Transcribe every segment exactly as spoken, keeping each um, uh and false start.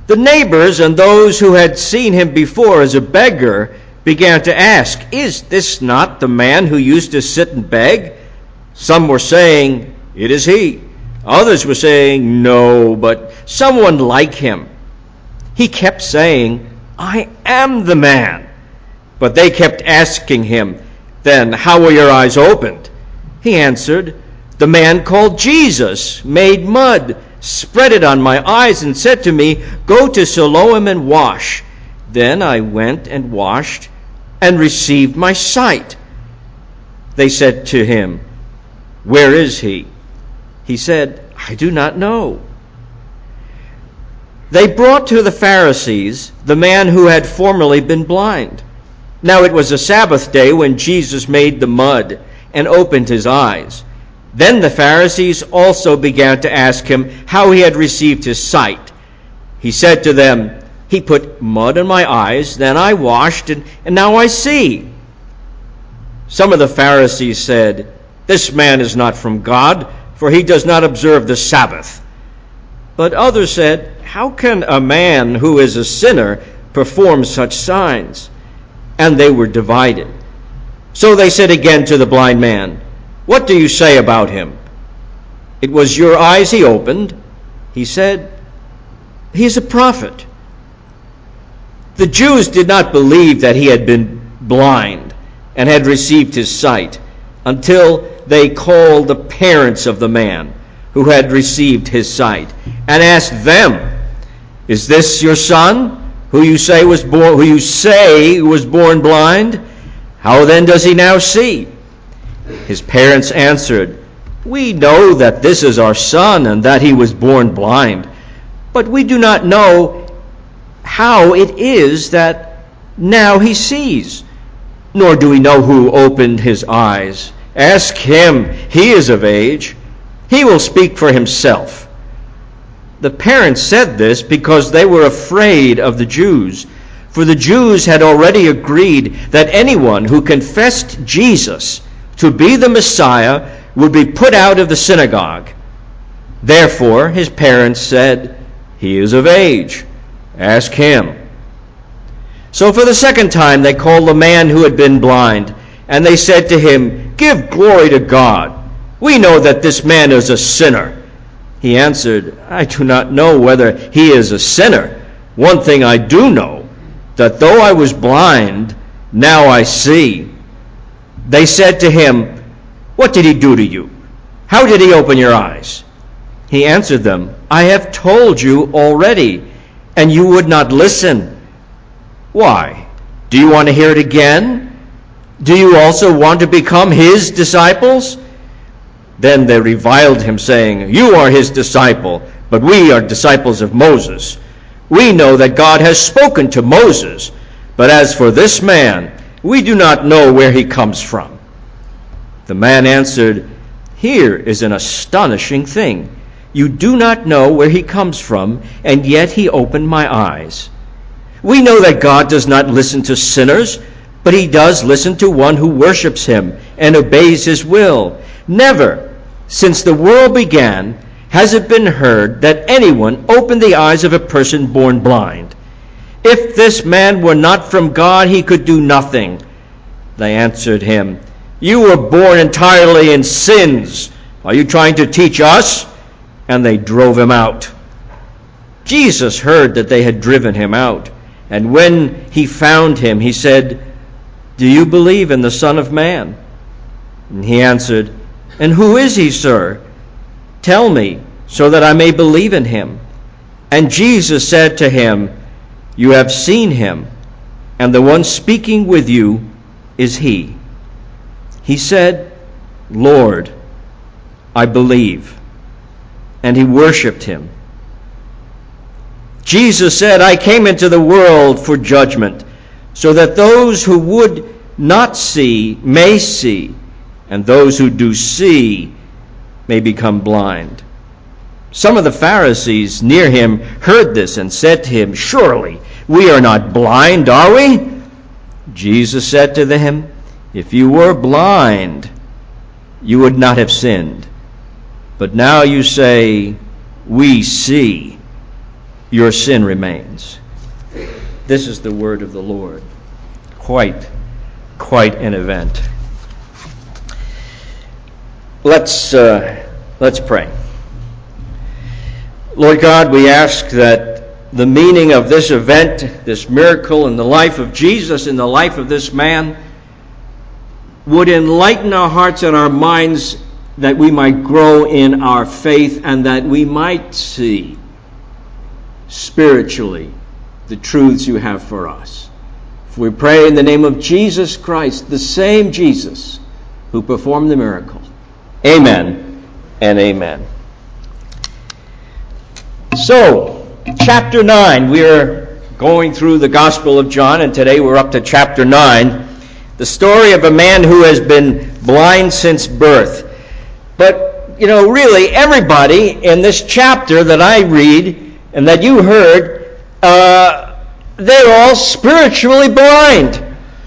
The neighbors and those who had seen him before as a beggar began to ask, "Is this not the man who used to sit and beg?" Some were saying, "It is he." Others were saying, "No, but someone like him." He kept saying, "I am the man." But they kept asking him, "Then how were your eyes opened?" He answered, "The man called Jesus made mud, spread it on my eyes, and said to me, 'Go to Siloam and wash.' Then I went and washed and received my sight." They said to him, "Where is he?" He said, "I do not know." They brought to the Pharisees the man who had formerly been blind. Now it was a Sabbath day when Jesus made the mud and opened his eyes. Then the Pharisees also began to ask him how he had received his sight. He said to them, "He put mud in my eyes, then I washed, and, and now I see." Some of the Pharisees said, "This man is not from God, for he does not observe the Sabbath." But others said, "How can a man who is a sinner perform such signs?" And they were divided. So they said again to the blind man, "What do you say about him? It was your eyes he opened." He said, "He is a prophet." The Jews did not believe that he had been blind and had received his sight until they called the parents of the man who had received his sight and asked them, "Is this your son, who you say was born, who you say was born blind? How then does he now see?" His parents answered, "We know that this is our son and that he was born blind, but we do not know how it is that now he sees, nor do we know who opened his eyes. Ask him, he is of age. He will speak for himself." The parents said this because they were afraid of the Jews, for the Jews had already agreed that anyone who confessed Jesus to be the Messiah would be put out of the synagogue. Therefore his parents said, "He is of age. Ask him." So for the second time they called the man who had been blind, and they said to him, "Give glory to God. We know that this man is a sinner." He answered, "I do not know whether he is a sinner. One thing I do know, that though I was blind, now I see." They said to him, "What did he do to you? How did he open your eyes?" He answered them, "I have told you already, and you would not listen. Why? Do you want to hear it again? Do you also want to become his disciples?" Then they reviled him, saying, "You are his disciple, but we are disciples of Moses. We know that God has spoken to Moses, but as for this man, we do not know where he comes from." The man answered, "Here is an astonishing thing. You do not know where he comes from, and yet he opened my eyes. We know that God does not listen to sinners, but he does listen to one who worships him and obeys his will. Never, since the world began, has it been heard that anyone opened the eyes of a person born blind. If this man were not from God, he could do nothing." They answered him, "You were born entirely in sins. Are you trying to teach us?" And they drove him out. Jesus heard that they had driven him out, and when he found him, he said, "Do you believe in the Son of Man?" And he answered, "And who is he, sir? Tell me, so that I may believe in him." And Jesus said to him, "You have seen him, and the one speaking with you is he." He said, "Lord, I believe." And he worshipped him. Jesus said, "I came into the world for judgment, so that those who would not see may see, and those who do see may become blind." Some of the Pharisees near him heard this and said to him, "Surely we are not blind, are we?" Jesus said to them, "If you were blind, you would not have sinned. But now you say, 'We see.' your sin remains. This is the word of the Lord. Quite, quite an event. Let's uh, let's pray. Lord God, we ask that the meaning of this event, this miracle in the life of Jesus, in the life of this man, would enlighten our hearts and our minds, that we might grow in our faith and that we might see spiritually the truths you have for us. For we pray in the name of Jesus Christ, the same Jesus who performed the miracle. Amen and amen. So, chapter nine, we're going through the Gospel of John, and today we're up to chapter nine, the story of a man who has been blind since birth. But, you know, really everybody in this chapter that I read and that you heard, uh, they're all spiritually blind.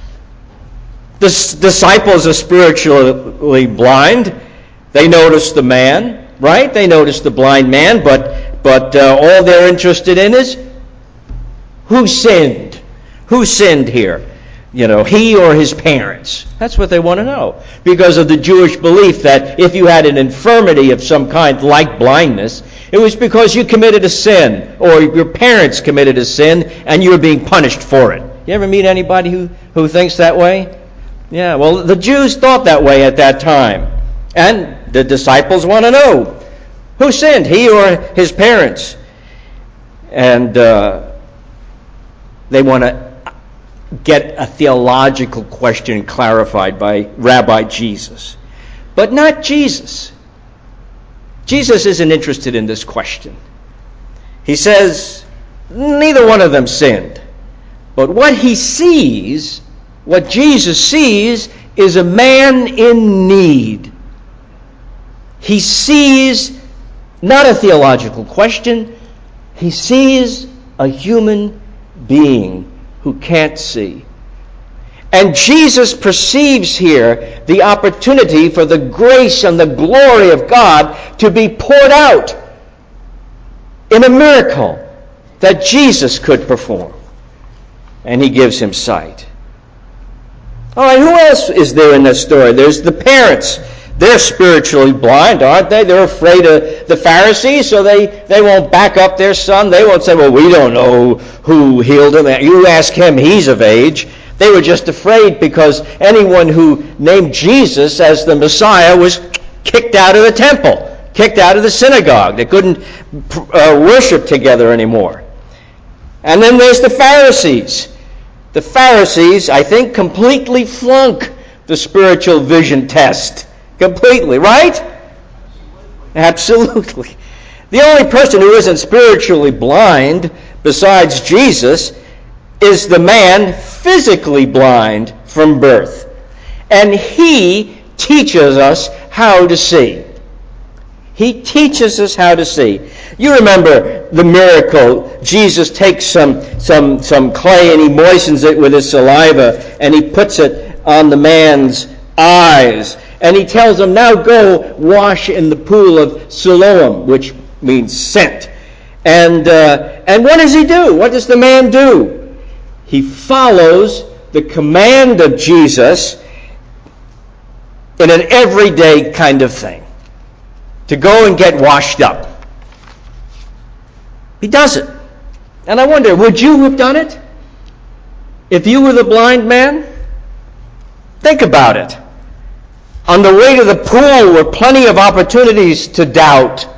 The s- disciples are spiritually blind. They notice the man, right? They notice the blind man, but but uh, all they're interested in is who sinned? Who sinned here? You know, he or his parents? That's what they want to know. Because of the Jewish belief that if you had an infirmity of some kind, like blindness, it was because you committed a sin, or your parents committed a sin, and you were being punished for it. You ever meet anybody who, who thinks that way? Yeah, well, the Jews thought that way at that time. And the disciples want to know, who sinned, he or his parents? And uh, they want to get a theological question clarified by Rabbi Jesus. But not Jesus. Jesus isn't interested in this question. He says, neither one of them sinned. But what he sees, what Jesus sees, is a man in need. He sees not a theological question. He sees a human being who can't see. And Jesus perceives here the opportunity for the grace and the glory of God to be poured out in a miracle that Jesus could perform. And he gives him sight. All right, who else is there in this story? There's the parents. They're spiritually blind, aren't they? They're afraid of the Pharisees, so they, they won't back up their son. They won't say, well, we don't know who healed him. You ask him, he's of age. They were just afraid because anyone who named Jesus as the Messiah was kicked out of the temple, kicked out of the synagogue. They couldn't uh, worship together anymore. And then there's the Pharisees. The Pharisees, I think, completely flunk the spiritual vision test. Completely, right? Absolutely. The only person who isn't spiritually blind besides Jesus is the man physically blind from birth. And he teaches us how to see. He teaches us how to see. You remember the miracle. Jesus takes some, some, some clay and he moistens it with his saliva and he puts it on the man's eyes. And he tells him, now go wash in the pool of Siloam, which means sent. And, uh, and what does he do? What does the man do? He follows the command of Jesus in an everyday kind of thing. To go and get washed up. He does it. And I wonder, would you have done it? If you were the blind man? Think about it. On the way to the pool were plenty of opportunities to doubt,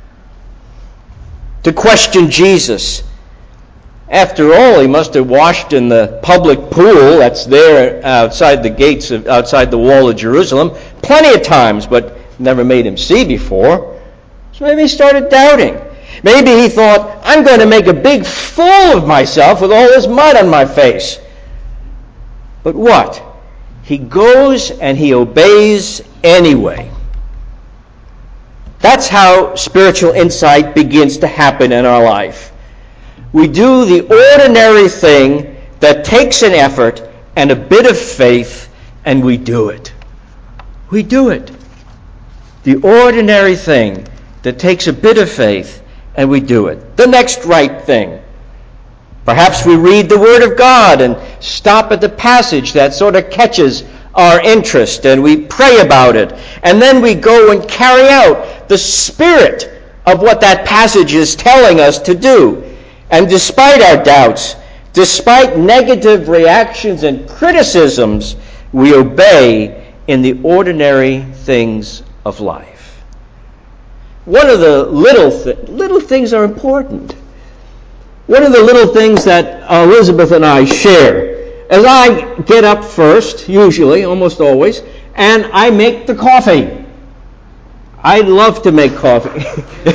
to question Jesus. After all, he must have washed in the public pool that's there outside the gates, of, outside the wall of Jerusalem, plenty of times, but never made him see before. So maybe he started doubting. Maybe he thought, I'm going to make a big fool of myself with all this mud on my face. But what? He goes and he obeys anyway. That's how spiritual insight begins to happen in our life. We do the ordinary thing that takes an effort and a bit of faith, and we do it. We do it. The ordinary thing that takes a bit of faith and we do it. The next right thing. Perhaps we read the Word of God and stop at the passage that sort of catches our interest, and we pray about it. And then we go and carry out the spirit of what that passage is telling us to do. And despite our doubts, despite negative reactions and criticisms, we obey in the ordinary things of life. One of the little th- little things are important. One of the little things that Elizabeth and I share, as I get up first, usually, almost always, and I make the coffee. I love to make coffee.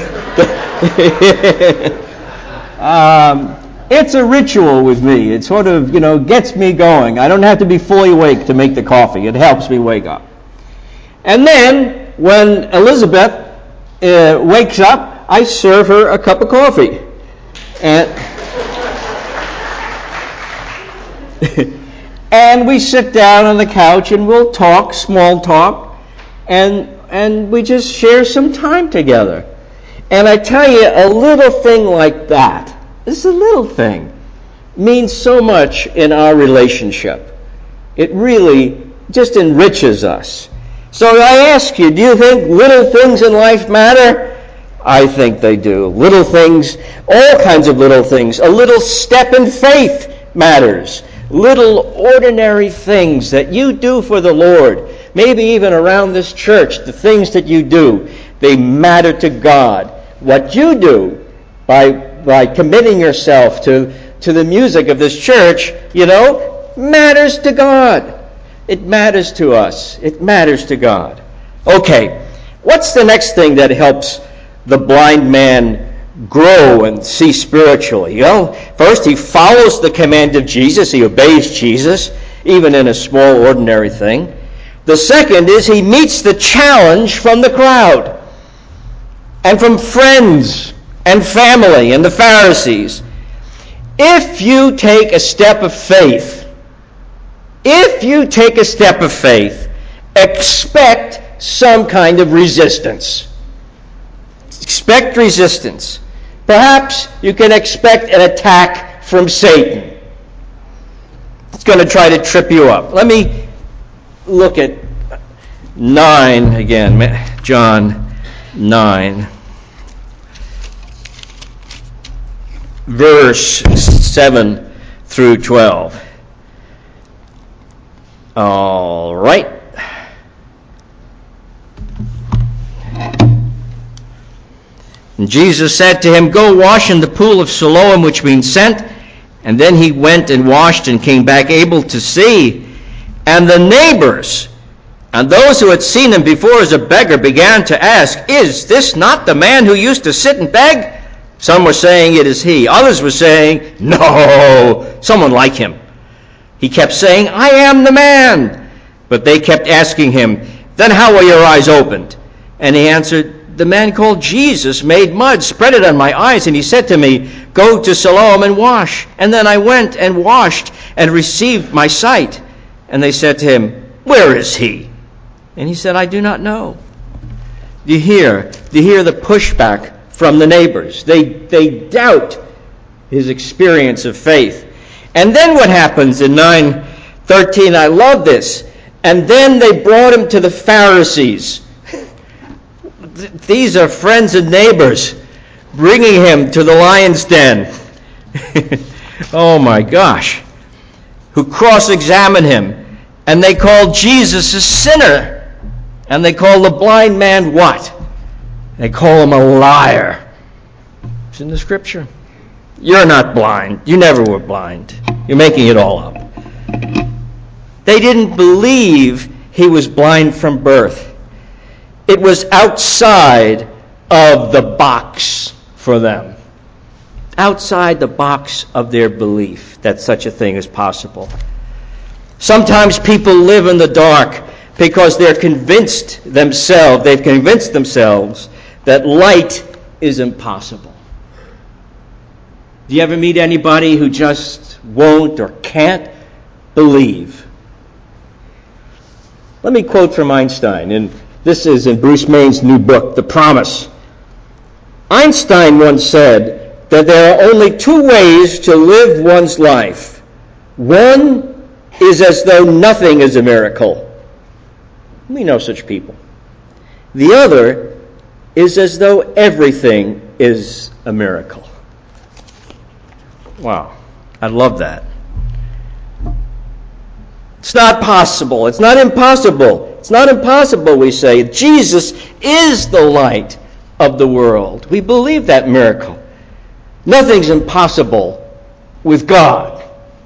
um, it's a ritual with me. It sort of, you know, gets me going. I don't have to be fully awake to make the coffee. It helps me wake up. And then, when Elizabeth uh, wakes up, I serve her a cup of coffee. And, and we sit down on the couch and we'll talk, small talk, and and we just share some time together. And I tell you, a little thing like that, this is a little thing, means so much in our relationship. It really just enriches us. So I ask you, do you think little things in life matter? I think they do. Little things, all kinds of little things. A little step in faith matters. Little ordinary things that you do for the Lord, maybe even around this church, the things that you do, they matter to God. What you do by by committing yourself to, to the music of this church, you know, matters to God. It matters to us. It matters to God. Okay, what's the next thing that helps the blind man grow and see spiritually? You know, first he follows the command of Jesus. He obeys Jesus, even in a small, ordinary thing. The second is he meets the challenge from the crowd and from friends and family and the Pharisees. If you take a step of faith, if you take a step of faith, expect some kind of resistance. Expect resistance. Perhaps you can expect an attack from Satan. It's going to try to trip you up. Let me look at nine again, John nine, verse seven through twelve. All right. And Jesus said to him, "Go wash in the pool of Siloam," which means sent. And then he went and washed and came back able to see. And the neighbors and those who had seen him before as a beggar began to ask, "Is this not the man who used to sit and beg?" Some were saying, "It is he." Others were saying, "No, someone like him." He kept saying, "I am the man." But they kept asking him, "Then how were your eyes opened?" And he answered, "The man called Jesus made mud, spread it on my eyes, and he said to me, 'Go to Siloam and wash.' And then I went and washed and received my sight." And they said to him, "Where is he?" And he said, "I do not know." Do you hear? Do you hear the pushback from the neighbors? They, they doubt his experience of faith. And then what happens in nine thirteen? I love this. And then they brought him to the Pharisees. These are friends and neighbors bringing him to the lion's den. Oh my gosh. Who cross-examine him. And they call Jesus a sinner. And they call the blind man what? They call him a liar. It's in the scripture. You're not blind. You never were blind. You're making it all up. They didn't believe he was blind from birth. It was outside of the box for them. Outside the box of their belief that such a thing is possible. Sometimes people live in the dark because they're convinced themselves, they've convinced themselves that light is impossible. Do you ever meet anybody who just won't or can't believe? Let me quote from Einstein, and this is in Bruce Maine's new book, The Promise. Einstein once said that there are only two ways to live one's life. One is as though nothing is a miracle. We know such people. The other is as though everything is a miracle. Wow, I love that. It's not possible. It's not impossible. It's not impossible, we say. Jesus is the light of the world. We believe that miracle. Nothing's impossible with God.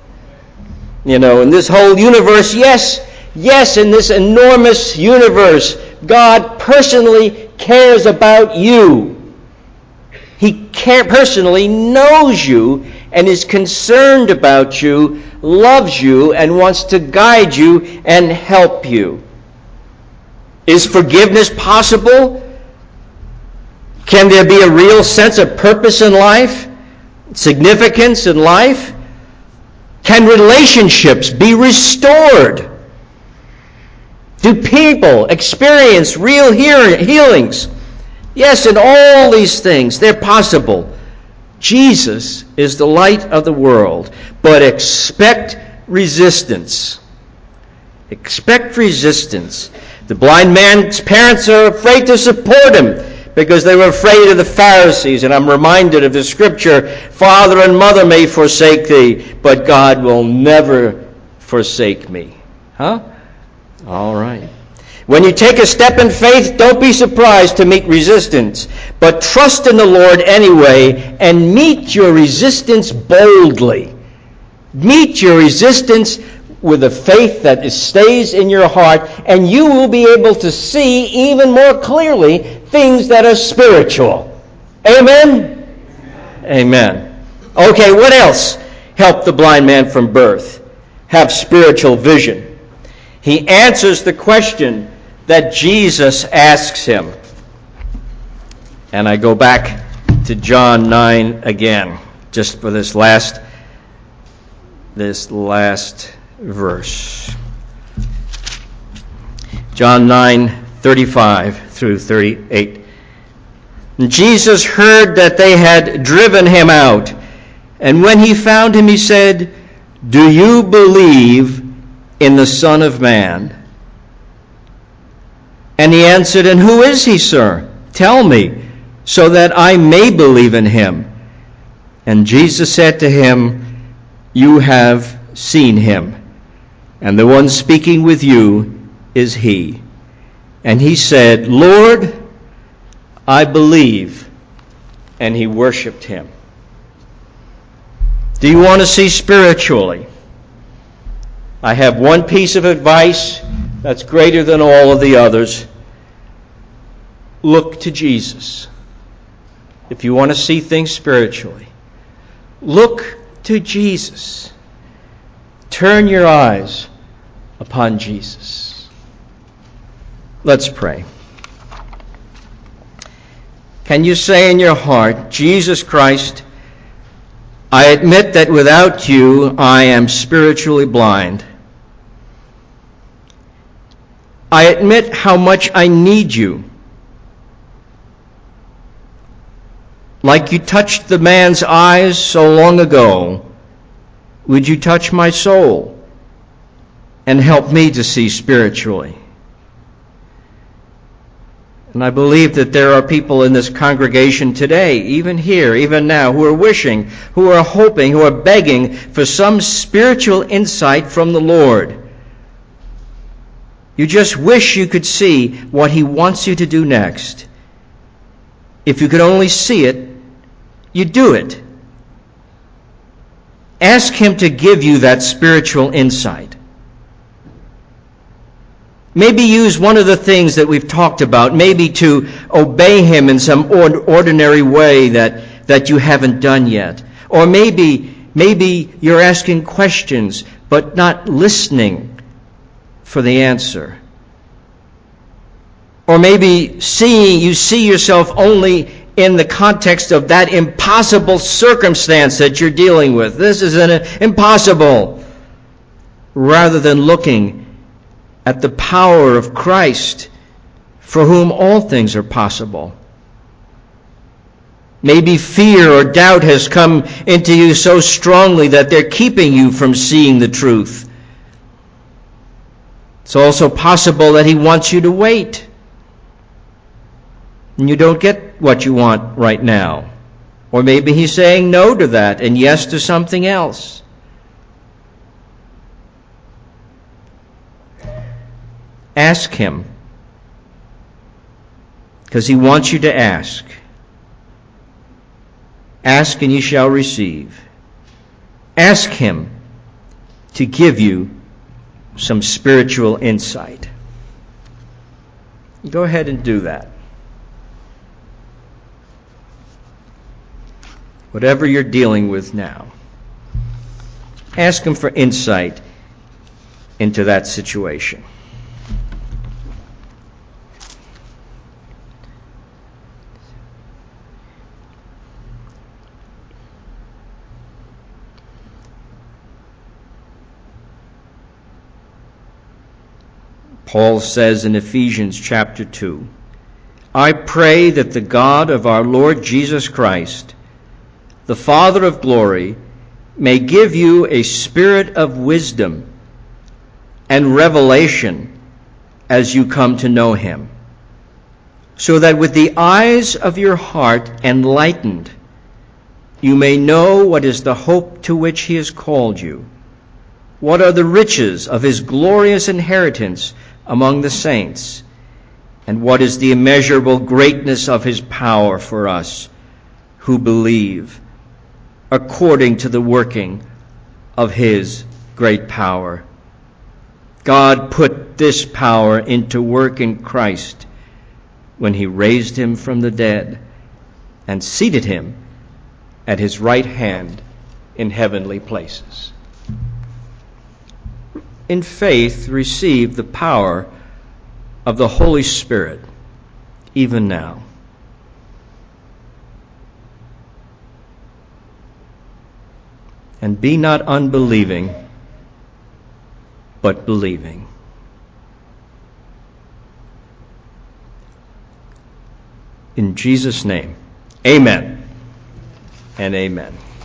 You know, in this whole universe, yes, yes, in this enormous universe, God personally cares about you. He care, personally knows you and is concerned about you, loves you, and wants to guide you and help you. Is forgiveness possible? Can there be a real sense of purpose in life? Significance in life? Can relationships be restored? Do people experience real healings? Yes, in all these things, they're possible. Jesus is the light of the world, but expect resistance. Expect resistance. The blind man's parents are afraid to support him because they were afraid of the Pharisees. And I'm reminded of the scripture, father and mother may forsake thee, but God will never forsake me. Huh? All right. When you take a step in faith, don't be surprised to meet resistance, but trust in the Lord anyway and meet your resistance boldly. Meet your resistance with a faith that stays in your heart, and you will be able to see even more clearly things that are spiritual. Amen? Amen. Okay, what else helped the blind man from birth have spiritual vision? He answers the question that Jesus asks him. And I go back to John nine again, just for this last, this last verse. John nine, thirty-five through thirty-eight. And Jesus heard that they had driven him out, and when he found him, he said, "Do you believe in the Son of Man?" And he answered, "And who is he, sir? Tell me, so that I may believe in him." And Jesus said to him, "You have seen him, and the one speaking with you is he." And he said, "Lord, I believe." And he worshiped him. Do you want to see spiritually? I have one piece of advice that's greater than all of the others. Look to Jesus. If you want to see things spiritually, look to Jesus. Turn your eyes upon Jesus. Let's pray. Can you say in your heart, "Jesus Christ, I admit that without you I am spiritually blind. I admit how much I need you. Like you touched the man's eyes so long ago, would you touch my soul and help me to see spiritually?" And I believe that there are people in this congregation today, even here, even now, who are wishing, who are hoping, who are begging for some spiritual insight from the Lord. You just wish you could see what he wants you to do next. If you could only see it, you do it. Ask him to give you that spiritual insight. Maybe use one of the things that we've talked about, maybe to obey him in some ordinary way that, that you haven't done yet. Or maybe, maybe you're asking questions but not listening for the answer. Or maybe seeing, you see yourself only in the context of that impossible circumstance that you're dealing with. This is an impossible. Rather than looking at the power of Christ, for whom all things are possible. Maybe fear or doubt has come into you so strongly that they're keeping you from seeing the truth. It's also possible that he wants you to wait, and you don't get what you want right now. Or maybe he's saying no to that and yes to something else. Ask him, because he wants you to ask. Ask and ye shall receive. Ask him to give you some spiritual insight. Go ahead and do that. Whatever you're dealing with now, ask him for insight into that situation. Paul says in Ephesians chapter two, I pray that the God of our Lord Jesus Christ, the Father of glory, may give you a spirit of wisdom and revelation as you come to know him, so that with the eyes of your heart enlightened, you may know what is the hope to which he has called you, what are the riches of his glorious inheritance among the saints, and what is the immeasurable greatness of his power for us who believe, according to the working of his great power. God put this power into work in Christ when he raised him from the dead and seated him at his right hand in heavenly places. In faith, receive the power of the Holy Spirit even now. And be not unbelieving, but believing. In Jesus' name, amen and amen.